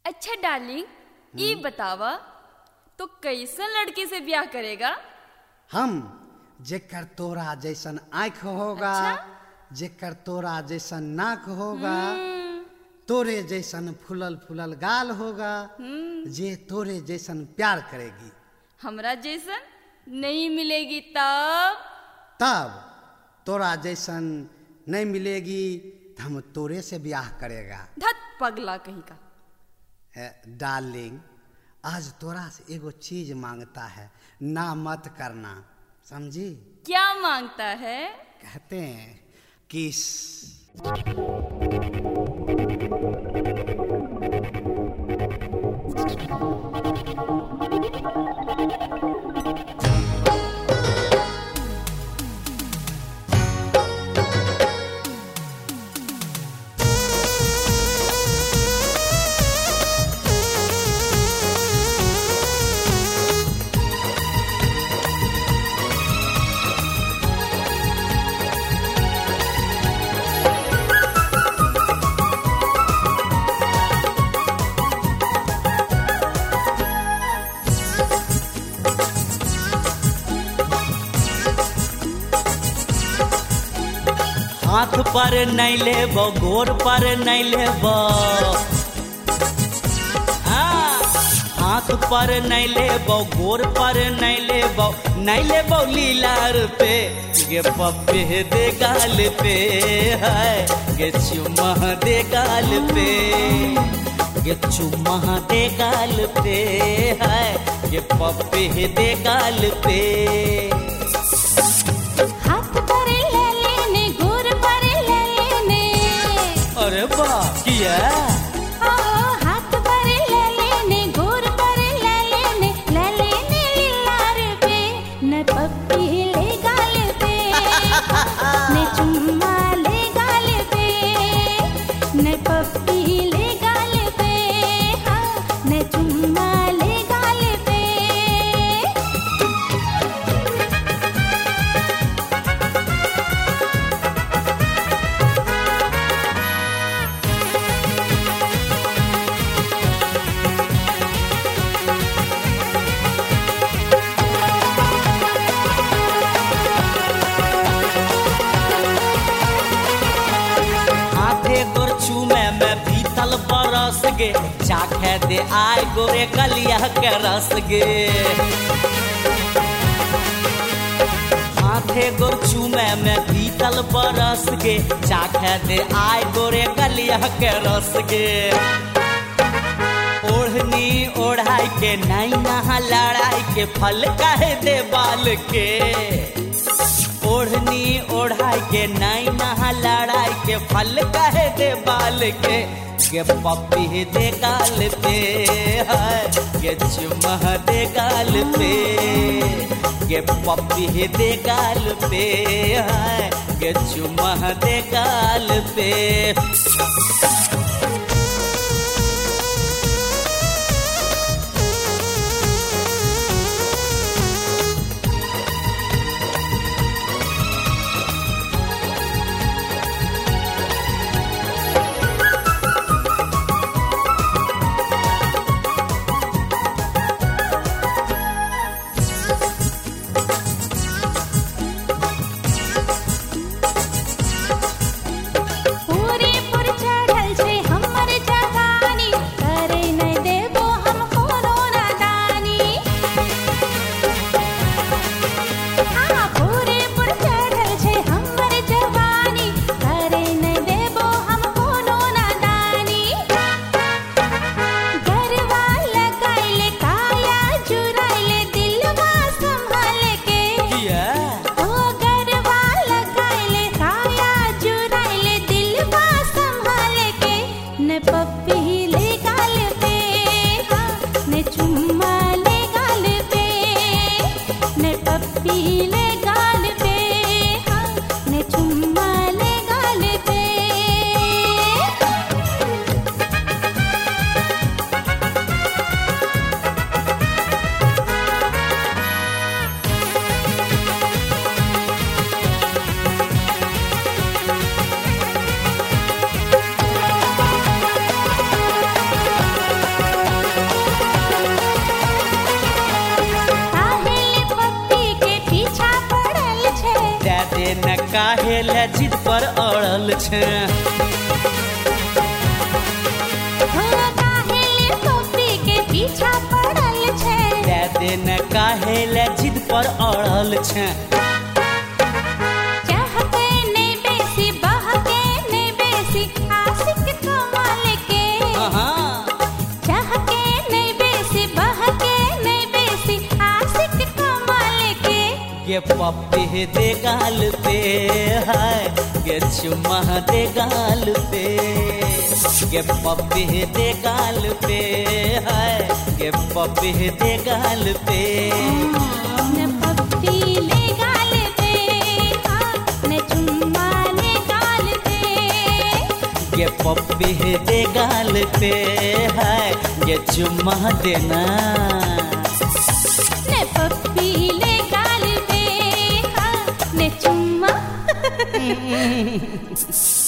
अच्छा डार्लिंग, ये बतावा तो कैसन लड़के से ब्याह करेगा? हम जेकर तोरा जैसन आँख होगा, अच्छा? जेकर तोरा जैसन नाक होगा, तोरे जैसन फूलल फूलल गाल होगा, जे तोरे जैसन प्यार करेगी। हमरा जैसन नहीं मिलेगी तब तोरा जैसन नहीं मिलेगी तो हम तोरे से ब्याह करेगा। धत पगला कहीं का। डार्लिंग, आज तोरा से एगो चीज मांगता है, ना मत करना, समझी? क्या मांगता है? कहते हैं किस। हाथ पर नहीं लेबो, गोर पर नहीं लेबो, हाथ पर नहीं लेबो, गोर पर नहीं लेबो, नहीं लेबो लीलार पे, गे पप्पे दे गाल पे है, गे चुम्मा दे गाल पे, गे चुम्मा दे गाल पे है, गे पप्पे दे गाल पे। अरे वाह किया हाथ पर ले लेने, गोर पर ले लेने, ले लेने लार पे, न पप्पी ले गाल पे, न चुम्मा ले गाल पे, न पप्पी ले गाल पे, हाँ न चुम्मा ले गाल पे। बरस गे चाखे दे आय गोरे कलिया के रस गे, हाथे गोर चूमे में बीतल बरस गे चाखे दे आय गोरे कलिया के रस गे। ओढ़नी ओढ़ाई के नहीं नहा लड़ाई के फल काहे दे बाल के, ओढ़नी ओढ़ाई के नहीं नहा लड़ाई के फल काहे दे बाल के, गे पप्पी दे गाल पे है, गे चुम्मा दे गाल पे, गे पप्पी दे गाल पे है, गे चुम्मा दे गाल पे। काहे ले जिद पर अड़ल छे हो काहे ले पप्पी के पीछा पड़ल छे दे देना काहे ले जिद पर अड़ल छे चाहते नहीं बेसी बहके नहीं बेसी आशिक कमाल के चाहके नहीं बेसी बहके नहीं बेसी आशिक कमाल के ये पप्पी दे गाल पे है ये चुम्मा दे गाल पे ये पप्पी दे गाल पे है ये पप्पी दे गाल पे न पप्पी ले गाल पे न चुम्मा ले गाल पे ये पप्पी दे गाल पे है ये चुम्मा देना न पप्पी ले गाल पे न चुम्मा